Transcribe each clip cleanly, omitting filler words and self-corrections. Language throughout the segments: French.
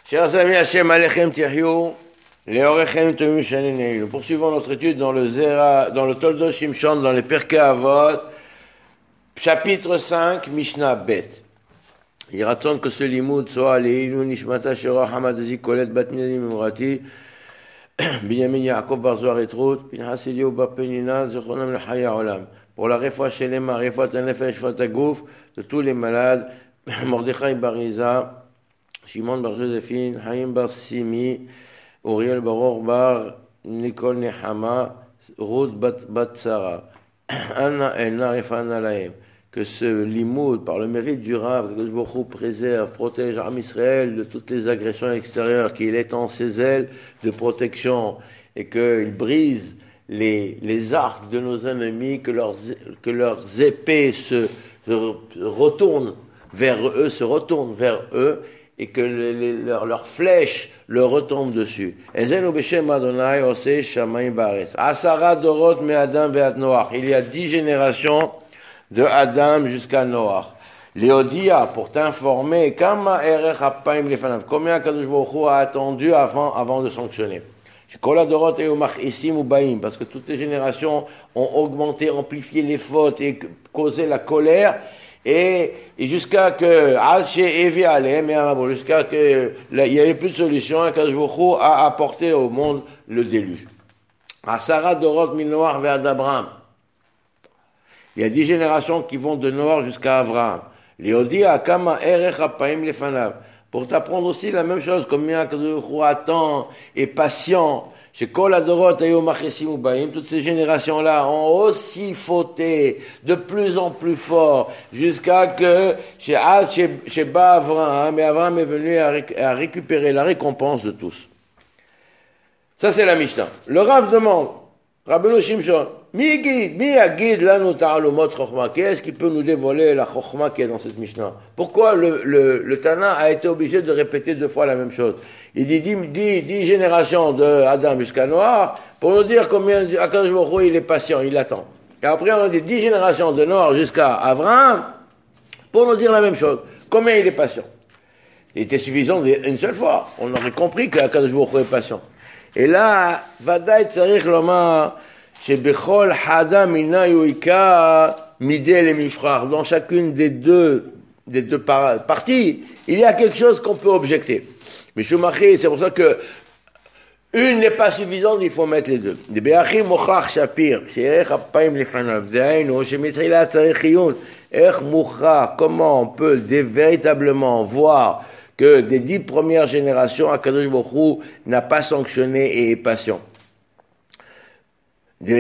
Chers amis, Hachem Alechem Tihyou, Leorechem Tomim Shanenei. Nous poursuivons notre étude dans le Toldo Shimshon, dans les Pirkei Avot, chapitre 5, Mishnah Bet. Il raconte que ce limoud soit Leilu Nishmata Shera Hamad Zikolet Bat Minadi Memorati, Binyamin Yaakov Bar Zohar Etrut, Pinchas Eliyahu Bar Penina, Zechronam Lechaya Olam. Pour la Refoua Shelema, Refoua Tanefesh, Fatagouf, de tous les malades, Mordechai Bar Iza, Shimon bar Joséphine, Haïm bar Simi, Uriel bar bar Nicole Nehama, Ruth bat Sarah, Anna Elna Refana Lahem, que ce limoud, par le mérite du Rav, que Jbochou préserve, protège Am Israël de toutes les agressions extérieures, qu'il étend ses ailes de protection et qu'il brise les arcs de nos ennemis, que leurs épées se retournent vers eux, et que leurs flèches leur retombent dessus. Ezenu b'shem Adonai oseh shamayim ba'aretz. Asara dorot me'adam ve'ad Noach. Il y a 10 générations de Adam jusqu'à Noach. Léodia, pour t'informer, kama erech ha'paim lefanav. Combien Kadosh Baruch Hu a attendu avant de sanctionner. Kol hadorot eyu mach'isim u'baim. Parce que toutes les générations ont augmenté, amplifié les fautes et causé la colère. Et jusqu'à que jusqu'à que il n'y avait plus de solution, Kadosh Baruch Hu a apporté au monde le déluge. Asara dorot min Noach ve'ad Abraham. Il y a 10 générations qui vont de Noach jusqu'à Abraham. Léodi akama erech ha'paim lefanav. Pour t'apprendre aussi la même chose, combien Kadosh Baruch Hu attend et patient. Chez Kol Adorot Ayo Machesim Ubaim, toutes ces générations-là ont aussi fauté de plus en plus fort, jusqu'à que chez Ba Avraham, mais Avraham est venu à récupérer la récompense de tous. Ça c'est la Mishnah. Le Rav demande, Rabbeinu Shimshon, mi agid lanu ta'alumot chokhma, qu'est-ce qui peut nous dévoiler la chokhma qui est dans cette Mishnah? Pourquoi le Tana a été obligé de répéter 2 fois la même chose? Il dit 10 générations de Adam jusqu'à Noach pour nous dire combien Akadosh Baruch Hu il est patient, il attend. Et après on a dit 10 générations de Noach jusqu'à Abraham pour nous dire la même chose, combien il est patient. Il était suffisant d'une seule fois. On aurait compris qu'Akadosh Baruch Hu est patient. Et là, Vadaï Tzarich Lomar, Shebechol Hada Mina Yuika Midel et Mifrach. Dans chacune des deux parties, il y a quelque chose qu'on peut objecter. Mais Shumachi, c'est pour ça que une n'est pas suffisante, il faut mettre les deux. Comment on peut véritablement voir que des 10 premières générations, Akadosh Baruch Hu n'a pas sanctionné et est patient. Parce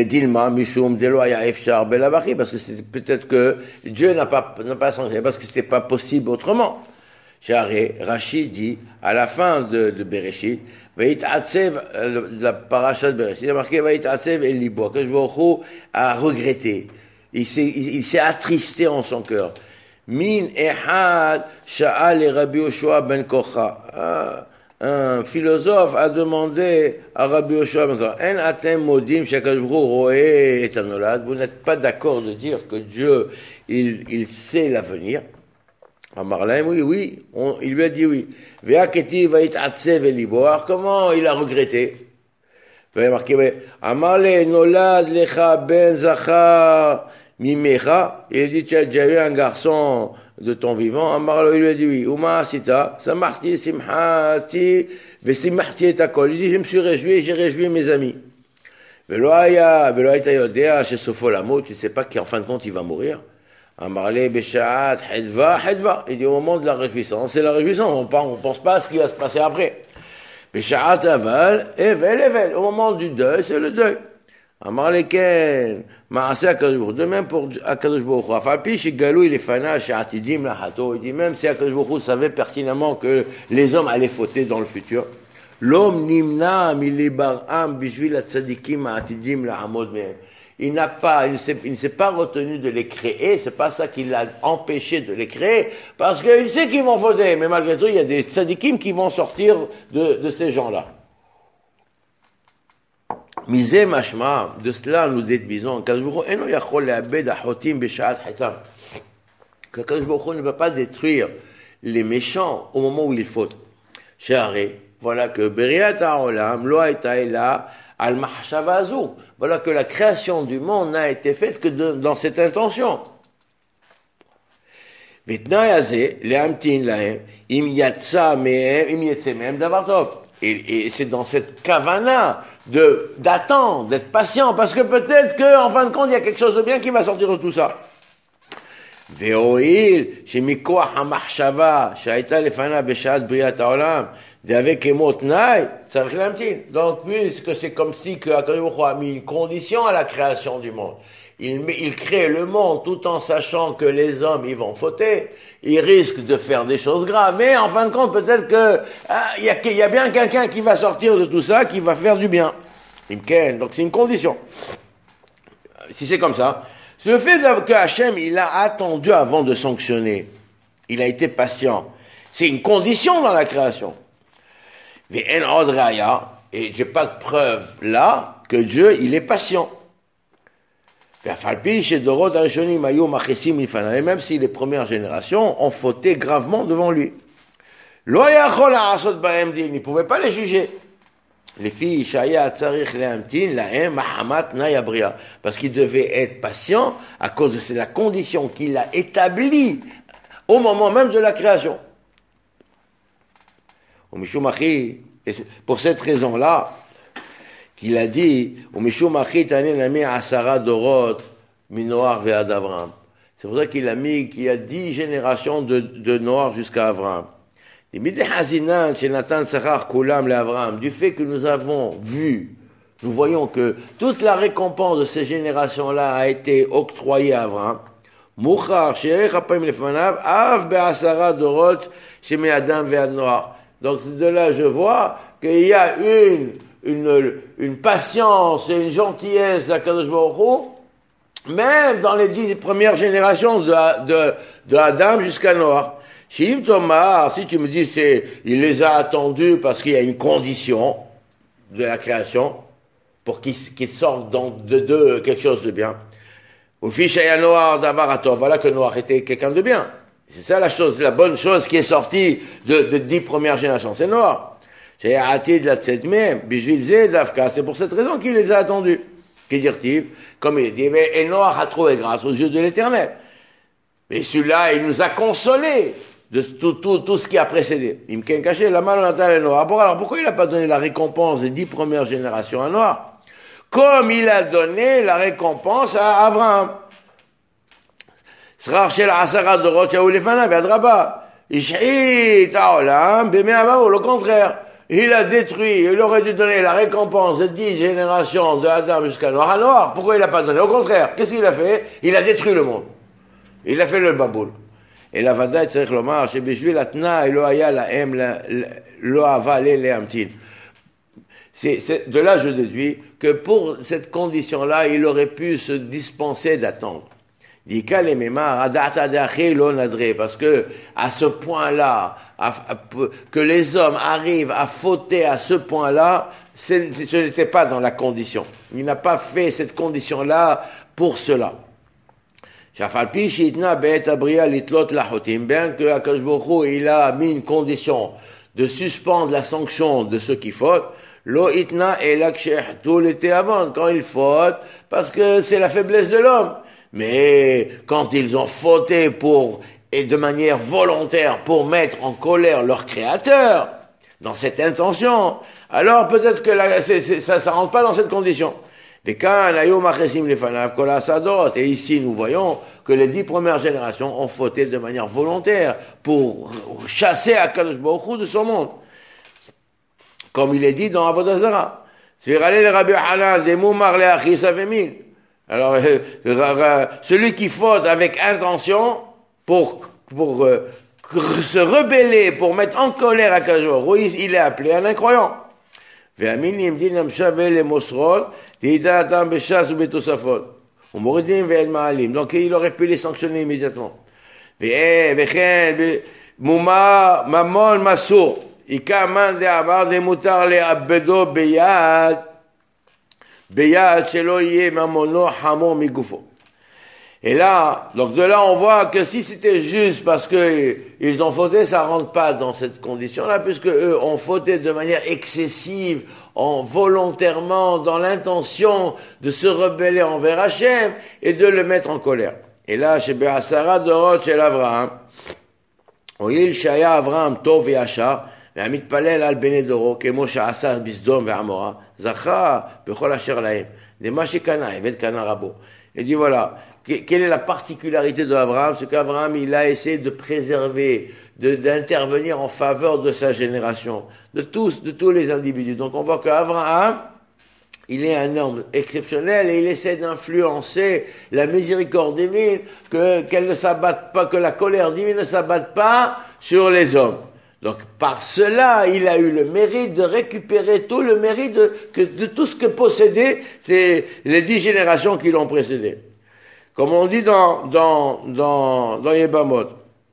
que c'est peut-être que Dieu n'a pas sanctionné, parce que c'était pas possible autrement. Rachid dit, à la fin de Bereshit, la paracha de Bereshit, il a marqué, Akadosh Baruch Hu a regretté. Il s'est attristé en son cœur. Min ehad sha'al et Rabbi Yoshua ben Kocha. Un philosophe a demandé à Rabbi Yoshua ben Kocha, en atem modim sh'Akadosh Baruch Hu roé et anolad. Vous n'êtes pas d'accord de dire que Dieu, il sait l'avenir? Amar lahem, oui, il lui a dit oui. Ve'aketi va'it'atsev elibo. Alors comment il a regretté? Il a marqué, Amar le nolad lecha ben zachar mimecha. Il a dit, tu as déjà eu un garçon de ton vivant. Amar il lui a dit oui. Uma asita, samarti simhati vesimahti et akol. Il dit, je me suis réjoui, j'ai réjoui mes amis. Veloaya yodea chez Sopholamo, tu ne sais pas qu'en fin de compte il va mourir. Amarle Beshaat Hedva. Il dit au moment de la réjouissance, c'est la réjouissance, on pense pas à ce qui va se passer après. Beshaat Aval, Evel. Au moment du deuil, c'est le deuil. Amarle Ken, Maaseh Akadosh Baruch Hu. De même pour Akadosh Baruch Hu. Afapi Shigalou il est fana chez Atidim Lahato. Il dit même si Akadosh Baruch Hu savait pertinemment que les hommes allaient fauter dans le futur. L'homme nimna milibaram bishvil atzadikim Atidim Lahamod mehem. Il ne s'est pas retenu de les créer, c'est pas ça qui l'a empêché de les créer, parce qu'il sait qu'ils vont fauter, mais malgré tout, il y a des tzadikim qui vont sortir de ces gens-là. Misé mashma, de cela nous déduisons, que Kadosh Baruch Hu ne peut pas détruire les méchants au moment où ils fautent. Shari, voilà que Beriat Ha'olam, lo hayta ela al mahshava azu. Voilà que la création du monde n'a été faite que dans cette intention. Vitnai hazeh, lehamtin lahem, im yatsa mehem, im yetze mehem davar tov. Et c'est dans cette kavana d'attendre, d'être patient, parce que peut-être qu'en fin de compte, il y a quelque chose de bien qui va sortir de tout ça. Ve'oil, shemikoach hamachshava, sha'ayta lefana b'shat briat ha'olam, d'avec emot nai, tzarich lamtin. Donc, puisque c'est comme si que HaKadosh Baruch Hu a mis une condition à la création du monde. Il crée le monde tout en sachant que les hommes, ils vont fauter, ils risquent de faire des choses graves, mais en fin de compte, peut-être que y a bien quelqu'un qui va sortir de tout ça, qui va faire du bien. Donc c'est une condition. Si c'est comme ça, le fait que Hachem, il a attendu avant de sanctionner, il a été patient, c'est une condition dans la création. Mais en Odraya, et j'ai pas de preuve là que Dieu, il est patient. Et même si les premières générations ont fauté gravement devant lui. Il ne pouvait pas les juger. Parce qu'il devait être patient à cause de la condition qu'il a établie au moment même de la création. Pour cette raison-là, qu'il a dit, c'est pour ça qu'il a mis qu'il y a 10 générations de Noach jusqu'à Abraham. Du fait que nous avons vu, nous voyons que toute la récompense de ces générations-là a été octroyée à Abraham. Donc de là je vois qu'il y a une patience et une gentillesse d'Akadosh Baruch Hu, même dans les 10 premières générations de Adam jusqu'à Noach. Si tu me dis il les a attendus parce qu'il y a une condition de la création pour qu'ils sortent de quelque chose de bien. Voilà que Noach était quelqu'un de bien. C'est ça la bonne chose qui est sortie de 10 premières générations, c'est Noach. C'est pour cette raison qu'il les a attendus. Qui dit-il? Comme il dit, et Noach a trouvé grâce aux yeux de l'Éternel. Mais celui-là, il nous a consolés de tout ce qui a précédé. Il me caché la main de Noach. Alors pourquoi il n'a pas donné la récompense des 10 premières générations à Noach? Comme il a donné la récompense à Abraham. Le contraire. Il a détruit, il aurait dû donner la récompense de 10 générations de Adam jusqu'à Noach. Pourquoi il n'a pas donné? Au contraire, qu'est-ce qu'il a fait? Il a détruit le monde. Il a fait le baboul. Et la vadaï tzarich lomar, shebishvil atna lo haya lahem lo avalé lehamtin. De là, je déduis que pour cette condition-là, il aurait pu se dispenser d'attendre. Parce que à ce point-là, que les hommes arrivent à fauter à ce point-là, ce n'était pas dans la condition. Il n'a pas fait cette condition-là pour cela. Bien que Akadosh Baruch Hu, il a mis une condition de suspendre la sanction de ceux qui fautent, lo itna elak tout l'été avant quand ils fautent, parce que c'est la faiblesse de l'homme. Mais quand ils ont fauté et de manière volontaire pour mettre en colère leur créateur, dans cette intention, alors peut-être que ça rentre pas dans cette condition. Et ici nous voyons que les 10 premières générations ont fauté de manière volontaire pour chasser Akadosh Baruch Hu de son monde. Comme il est dit dans Avodah Zarah. Alors, celui qui faute avec intention pour se rebeller, pour mettre en colère à Akadosh, il est appelé un incroyant. Donc il aurait pu les sanctionner immédiatement. Et là, donc de là, on voit que si c'était juste parce que ils ont fauté, ça rentre pas dans cette condition-là, puisque eux ont fauté de manière excessive, volontairement, dans l'intention de se rebeller envers Hachem et de le mettre en colère. Et là, chez Be'asara Dorot, chez Avraham, Oyil Shaya Avraham Tov et Yashar, והמתפלל על בני דורו, כמו שעשה בסדום ועמורה, זכה בכל אשר להם. דמה שקנה, עבד קנה רבו. Il dit voilà, quelle est la particularité d'Abraham? C'est qu'Abraham, il a essayé de préserver, d'intervenir en faveur de sa génération, de tous les individus. Donc on voit qu'Abraham, il est un homme exceptionnel et il essaie d'influencer la miséricorde divine, qu'elle ne s'abatte pas, que la colère divine ne s'abatte pas sur les hommes. Donc, par cela, il a eu le mérite de récupérer tout le mérite de tout ce que possédait les 10 générations qui l'ont précédé. Comme on dit dans Yebamot.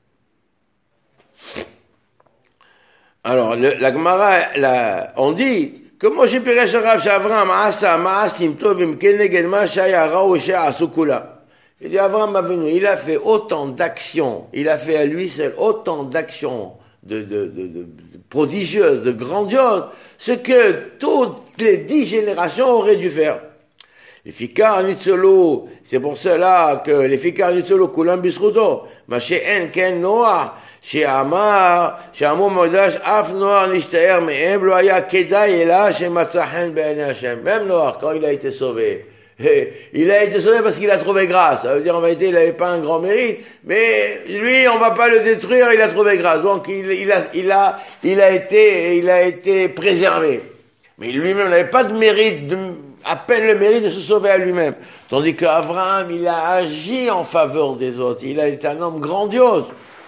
Alors, la Gemara, on dit que Moshe Piresh Rav Shavram Asa Maasim Tovim Keneged Ma Shaya Rao Shea Sukula. Il dit Avraham Avinu, il a fait autant d'actions, il a fait à lui seul autant d'actions de prodigieuses, de grandioses, ce que toutes les 10 générations auraient dû faire. Les Fikar Nitzolo, c'est pour cela que les Fikar Nitzolo Kulam Bisruto, ma she'en ken Noah, she'amar Modash Af Noah Nishtaer Me'em Lo Haya Kedai Ela She'matzahen Be'ene Hashem. Même Noah, quand il a été sauvé, il a été sauvé parce qu'il a trouvé grâce. Ça veut dire en vérité, il n'avait pas un grand mérite, mais lui, on va pas le détruire, il a trouvé grâce. Donc il a été préservé. Mais lui-même n'avait pas de mérite, à peine le mérite de se sauver à lui-même. Tandis qu'Abraham, il a agi en faveur des autres. Il a été un homme grandiose.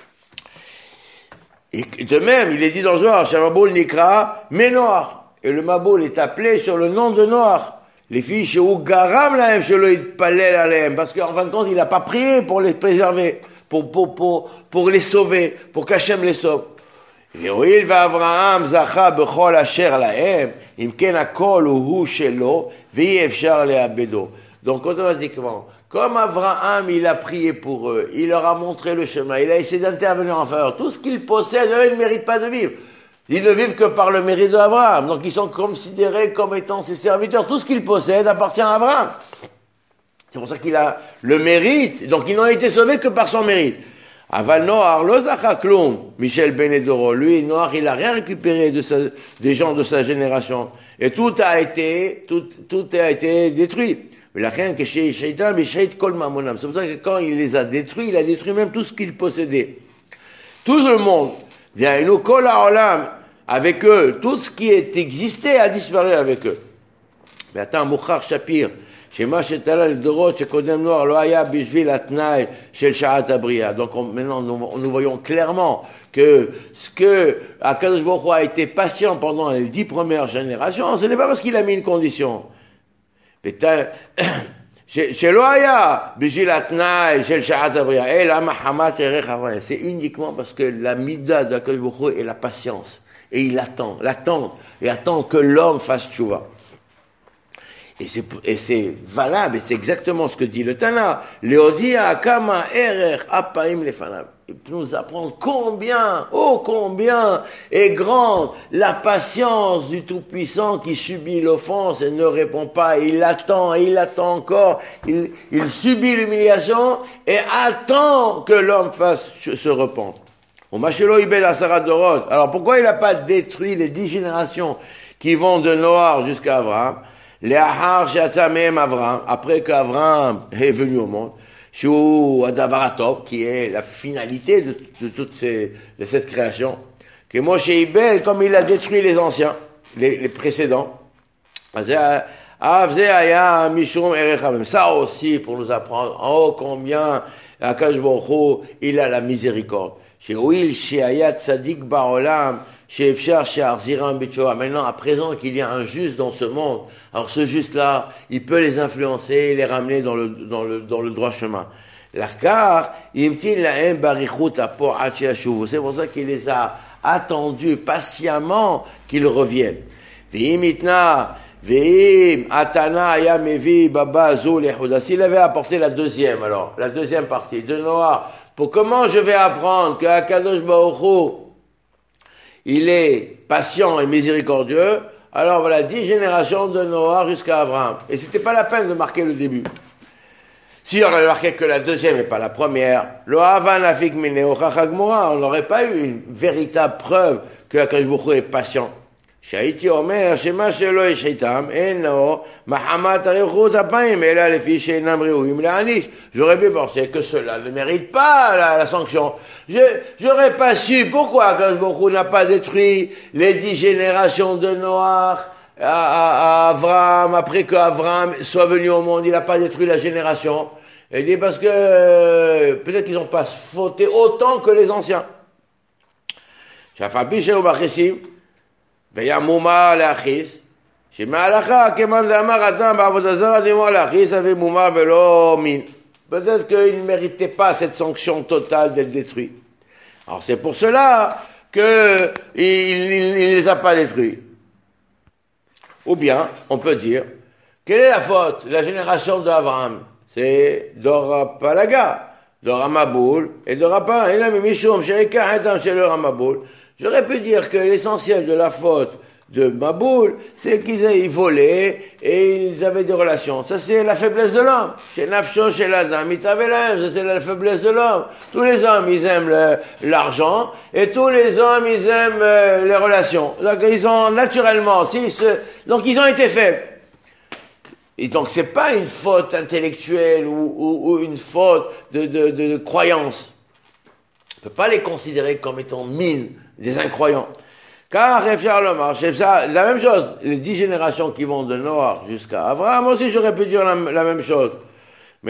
Et de même, il est dit dans le Zohar, Shamaboul Nikra, Ménoar. Et le Maboul est appelé sur le nom de Noar. Les filles chez Garam lahem shelo yitpalel alehem, parce qu'en fin de compte, il n'a pas prié pour les préserver, pour les sauver, pour qu'Hachem les sauve. והואיל ואברהם זכה בכל אשר להם, אם כן הכל הוא שלו, ואי אפשר לאבדו. Donc automatiquement, comme Abraham, il a prié pour eux, il leur a montré le chemin, il a essayé d'intervenir en faveur. Tout ce qu'ils possèdent, eux, ils ne méritent pas de vivre. Ils ne vivent que par le mérite d'Abraham. Donc ils sont considérés comme étant ses serviteurs. Tout ce qu'ils possèdent appartient à Abraham. C'est pour ça qu'il a le mérite. Donc ils n'ont été sauvés que par son mérite. Aval Noar lo zacha klum, Michel Benedoro. Lui, Noar, il n'a rien récupéré des gens de sa génération. Et tout a été détruit. C'est pour ça que quand il les a détruits, il a détruit même tout ce qu'il possédait. Tout le monde. Nous kol ha'olam, avec eux, tout ce qui existait a disparu avec eux. Mais attends, Mouchar Shapir, shema shetala l'dorot shekodem noar lo haya bishvil atnai shel sha'at abriya. Donc maintenant nous voyons clairement que ce que Akadosh Baruch Hu a été patient pendant les 10 premières générations, ce n'est pas parce qu'il a mis une condition. C'est uniquement parce que la mida de Akadosh Baruch Hu est la patience. Et il attend que l'homme fasse tchouva. Et c'est valable, et c'est exactement ce que dit le Tana. Leodia akama erer apaim lefanav. Il peut nous apprendre combien est grande la patience du Tout-Puissant qui subit l'offense et ne répond pas. Il attend encore. Il subit l'humiliation et attend que l'homme se repente. Alors pourquoi il n'a pas détruit les 10 générations qui vont de Noar jusqu'à Abraham? Après qu'Abraham est venu au monde, qui est la finalité de cette création, que Moshe Ibel, comme il a détruit les anciens, les précédents, ça aussi pour nous apprendre combien Akadosh Baruch Hu, il a la miséricorde. Maintenant, à présent qu'il y a un juste dans ce monde, alors ce juste-là, il peut les influencer et les ramener dans le droit chemin. C'est pour ça qu'il les a attendus patiemment qu'ils reviennent. Veim, Atana, Ayamevi, Baba, Zul, Yehuda. S'il avait apporté la deuxième, alors, la deuxième partie de Noah, pour comment je vais apprendre que Akadosh Baruch Hu, il est patient et miséricordieux, alors voilà, 10 générations de Noah jusqu'à Abraham. Et c'était pas la peine de marquer le début. Si on avait marqué que la deuxième et pas la première, on n'aurait pas eu une véritable preuve que Akadosh Baruch Hu est patient. שהייתי אומר שמה שלא יש איתם אינו מחמת אריכות אפיים אלא לפי שאינם ראויים להעניש. J'aurais bien pensé que cela ne mérite pas la sanction. J'aurais pas su pourquoi Akadosh Baruch Hu n'a pas détruit les 10 générations de Noach à Abraham, après qu'Abraham soit venu au monde, il n'a pas détruit la génération. Il dit parce que peut-être qu'ils n'ont pas fauté autant que les anciens. שהפעל שהיו מכניסים והיה מומר להכיס, שמהלכה כמאן דאמר הטעם בעבודה זרה דאמר להכיס, avait מומר ולא מין. Peut-être qu'il ne méritait pas cette sanction totale d'être détruit. Alors c'est pour cela qu'il ne les a pas détruits. Ou bien, on peut dire, quelle est la faute de la génération d'Abraham? C'est Dora Palaga, Dora Maboul et Dora Palaga. Il a mis Mishum, Sherika Hatam, c'est Dora Maboul. J'aurais pu dire que l'essentiel de la faute de Maboul, c'est qu'ils volaient et ils avaient des relations. Ça, c'est la faiblesse de l'homme. Chez Nafsho, chez l'Adam, ça c'est la faiblesse de l'homme. Tous les hommes, ils aiment l'argent et tous les hommes, ils aiment les relations. Donc, ils ont naturellement, donc ils ont été faibles. Et donc, c'est pas une faute intellectuelle ou une faute de croyance. On ne peut pas les considérer comme étant des incroyants. Car, c'est la même chose. Les 10 générations qui vont de Noah jusqu'à Abraham, aussi j'aurais pu dire la même chose. Mais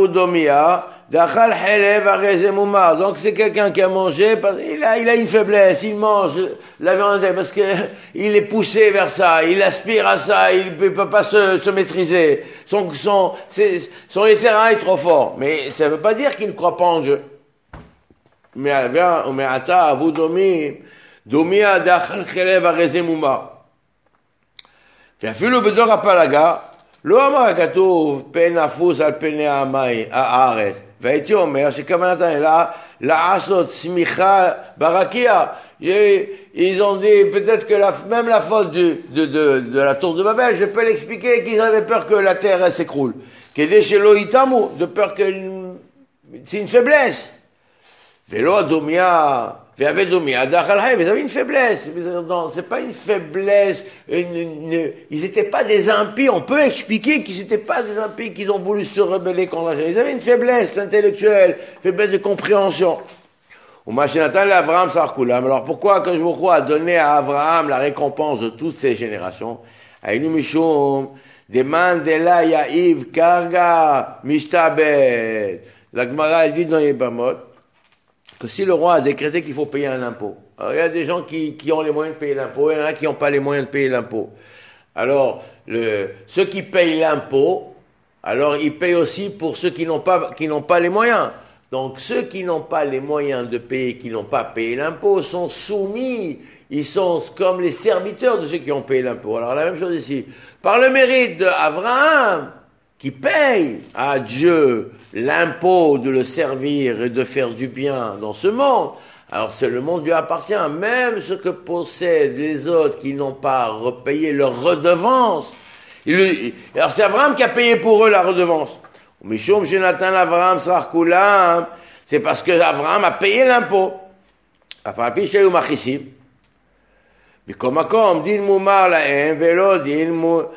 donc c'est quelqu'un qui a mangé, il a une faiblesse, il mange la viande parce que il est poussé vers ça, il aspire à ça, il ne peut pas se maîtriser. Son Yetzirah est trop fort. Mais ça ne veut pas dire qu'il ne croit pas en Dieu. Mais ata vous דומיה דאכל חלב הרי זה מומר. ואפילו בדור הפלגה לא אמר הכתוב פן אפוס על פני הארץ. והייתי אומר שכוונתם אלא לעשות צמיחה ברקיע. Ils ont dit peut-être que même la faute de la tour de Babel, je peux l'expliquer qu'ils avaient peur que la terre s'écroule. כדי שלא יטמאו, de peur que c'est une faiblesse. ולא דומיה ils avaient une faiblesse. C'est pas une faiblesse. Ils n'étaient pas des impies. On peut expliquer qu'ils n'étaient pas des impies, qu'ils ont voulu se rebeller contre la. Ils avaient une faiblesse intellectuelle, faiblesse de compréhension. Alors pourquoi que je vous a donné à Abraham la récompense de toutes ces générations? La Gemara elle dit dans Yebamot que si le roi a décrété qu'il faut payer un impôt, alors il y a des gens qui ont les moyens de payer l'impôt, il y en a qui n'ont pas les moyens de payer l'impôt. Alors, ceux qui payent l'impôt, alors ils payent aussi pour ceux qui n'ont pas les moyens. Donc, ceux qui n'ont pas les moyens de payer, qui n'ont pas payé l'impôt, sont soumis, ils sont comme les serviteurs de ceux qui ont payé l'impôt. Alors, la même chose ici. Par le mérite d'Abraham, qui paye à Dieu l'impôt de le servir et de faire du bien dans ce monde, alors c'est le monde lui appartient, même ce que possèdent les autres qui n'ont pas repayé leur redevance. Alors c'est Abraham qui a payé pour eux la redevance. Mishum Jonathan Abraham Sarkulam, c'est parce que Abraham a payé l'impôt. Comme makom din mumar lahem velo din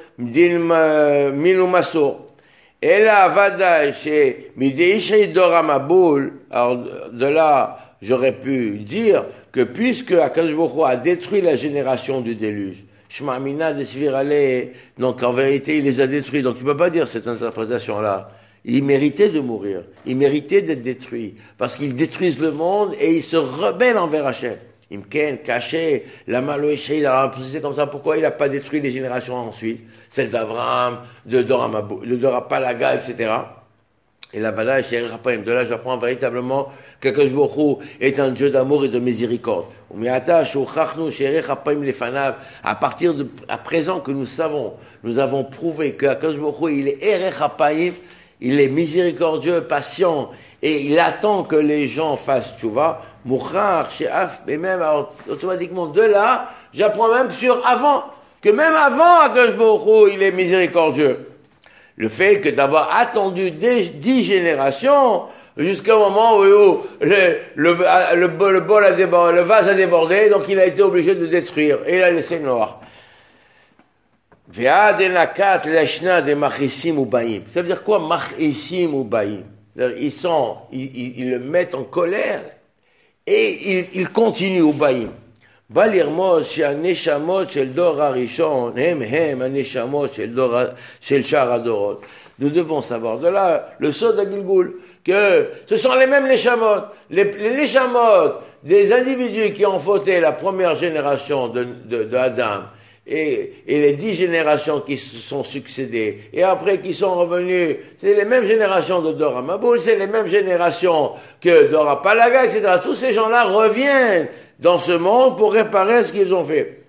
minu masor. Et là, Vada, chez Midéiché Dora Maboul, alors de là, j'aurais pu dire que puisque Akadosh Baruch Hu a détruit la génération du déluge, Shema Mina de Svirale, donc en vérité, il les a détruits. Donc tu ne peux pas dire cette interprétation-là. Ils méritaient de mourir. Ils méritaient d'être détruits. Parce qu'ils détruisent le monde et ils se rebellent envers Hachem. Imken, caché, la Maloéché, il a c'est comme ça. Pourquoi il n'a pas détruit les générations ensuite? Celle d'Abraham, de Dora Palaga, etc. Et la Vada Sherech Apayim. De là, j'apprends véritablement qu'Akadosh Baruch Hu est un Dieu d'amour et de miséricorde. À partir de, à présent que nous avons prouvé qu'Akadosh Baruch Hu, il est Erech Apayim, il est miséricordieux, patient, et il attend que les gens fassent tchouva. Mouchar, Sheaf, et même, alors, automatiquement, de là, j'apprends même sur avant, que même avant Akadosh Baruch Hu, il est miséricordieux. Le fait que d'avoir attendu 10 générations, jusqu'au moment où le bol a débordé, le vase a débordé, donc il a été obligé de détruire, et il a laissé Noah. Ça veut dire quoi, Machisim ou Baim? Ils le mettent en colère, et ils continuent au Baim. בא לרמוז שהנשמות של דור הראשון הם הנשמות של שאר הדורות. Nous devons savoir de là le sod d'Agilgul, que ce sont les mêmes neshamot, les neshamot des individus qui ont fauté la première génération de Adam et les 10 générations qui se sont succédées et après qui sont revenus, c'est les mêmes générations de Dora Maboul, c'est les mêmes générations que Dora Palaga, etc. Tous ces gens-là reviennent dans ce monde pour réparer ce qu'ils ont fait.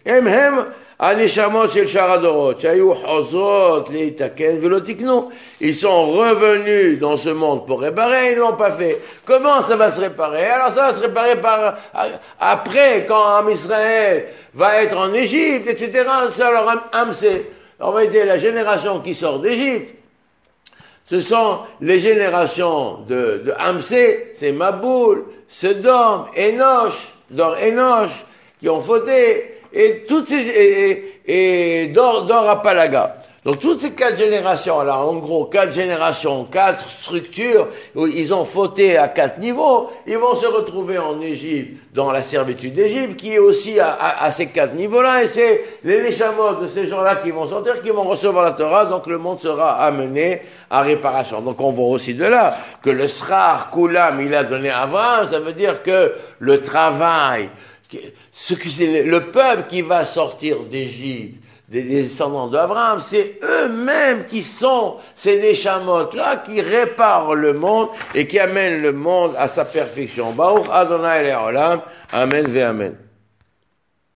Ils sont revenus dans ce monde pour réparer, ils ne l'ont pas fait. Comment ça va se réparer? Alors ça va se réparer après, quand Am Israël va être en Égypte, etc. Ça, alors Amsé, en réalité, la génération qui sort d'Égypte, ce sont les générations de Amsé, c'est Maboul, Sodome, Enoch, qui ont fauté, et toutes ces, et Dora Palaga. Donc toutes ces 4 générations-là, en gros, 4 générations, 4 structures, où ils ont fauté à 4 niveaux, ils vont se retrouver en Égypte, dans la servitude d'Égypte, qui est aussi à ces 4 niveaux-là, et c'est les neshamot de ces gens-là qui vont sortir, qui vont recevoir la Torah, donc le monde sera amené à réparation. Donc on voit aussi de là que le Srar Kulam, il a donné à Abraham, ça veut dire que le travail, le peuple qui va sortir d'Égypte, des descendants d'Abraham, c'est eux-mêmes qui sont ces neshamot-là qui réparent le monde et qui amènent le monde à sa perfection. Baruch Adonai Le'olam. Amen ve Amen.